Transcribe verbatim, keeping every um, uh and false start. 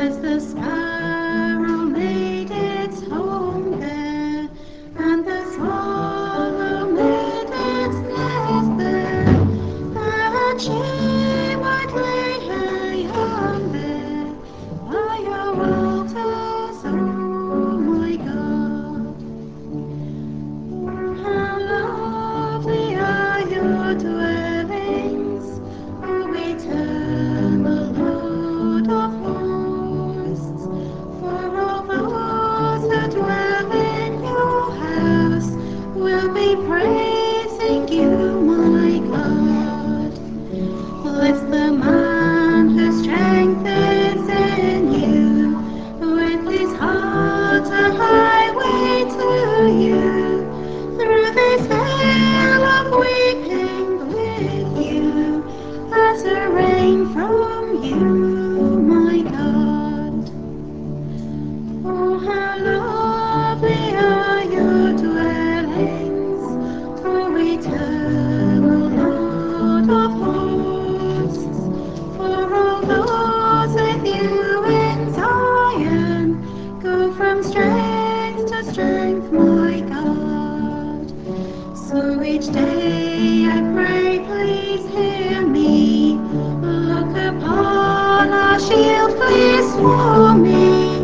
As the sparrow made its home there, and the swallow made its nest there, the she would lay her young there by your altars, oh my God. Oh, how lovely are your dwellings, O eternal Lord of hosts. For all those who dwell in your house will be praising you, my God. Bless the man whose strength is in you, with his heart a highway to you. Through this vale of weeping with you, as a rain from you, my God. Oh, how lovely are your dwellings, O eternal Lord of hosts. For all those with you in Zion go from strength to strength, my God. So each day I pray, please hear me. Look upon our shield, please for me.